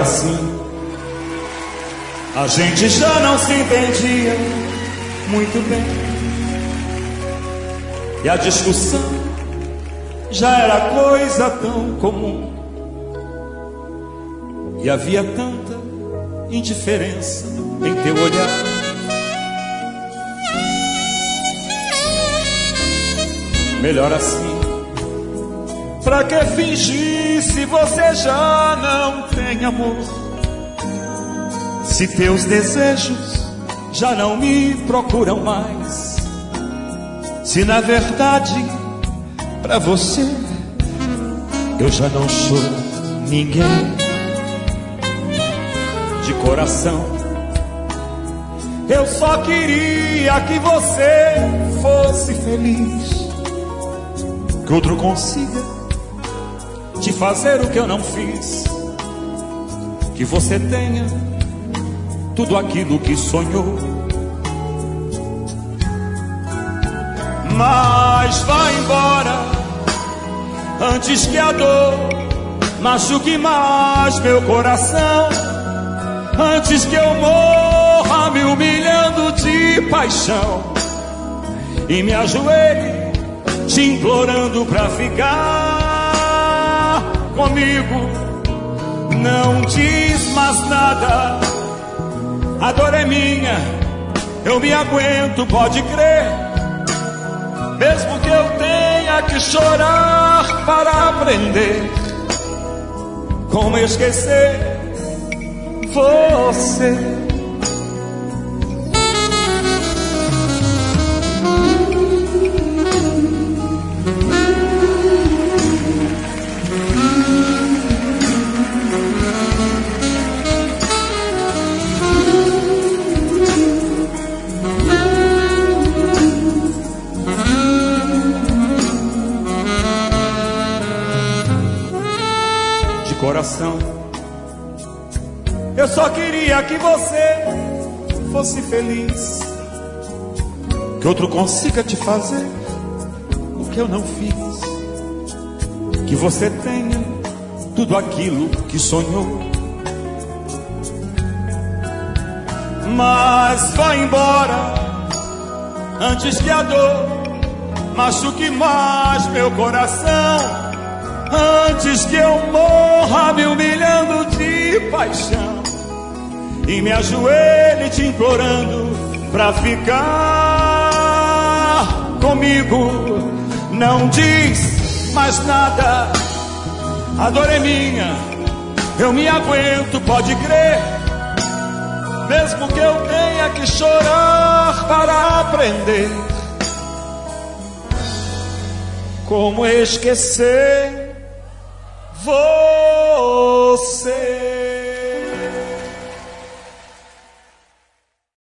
assim. A gente já não se entendia muito bem, e a discussão já era coisa tão comum, e havia tanta indiferença em teu olhar. Melhor assim. Pra que fingir se você já não tem amor? Se teus desejos já não me procuram mais, se na verdade pra você eu já não sou ninguém. De coração eu só queria que você fosse feliz, que outro consiga te fazer o que eu não fiz, que você tenha tudo aquilo que sonhou. Mas vá embora antes que a dor machuque mais meu coração, antes que eu morra me humilhando de paixão e me ajoelhe te implorando pra ficar comigo. Não diz mais nada, a dor é minha, eu me aguento, pode crer. Mesmo que eu tenha que chorar para aprender como esquecer você. Coração, eu só queria que você fosse feliz, que outro consiga te fazer o que eu não fiz, que você tenha tudo aquilo que sonhou. Mas vá embora antes que a dor machuque mais meu coração, antes que eu morra me humilhando de paixão e me ajoelhe te implorando pra ficar comigo. Não diz mais nada, a dor é minha, eu me aguento, pode crer. Mesmo que eu tenha que chorar para aprender como esquecer você.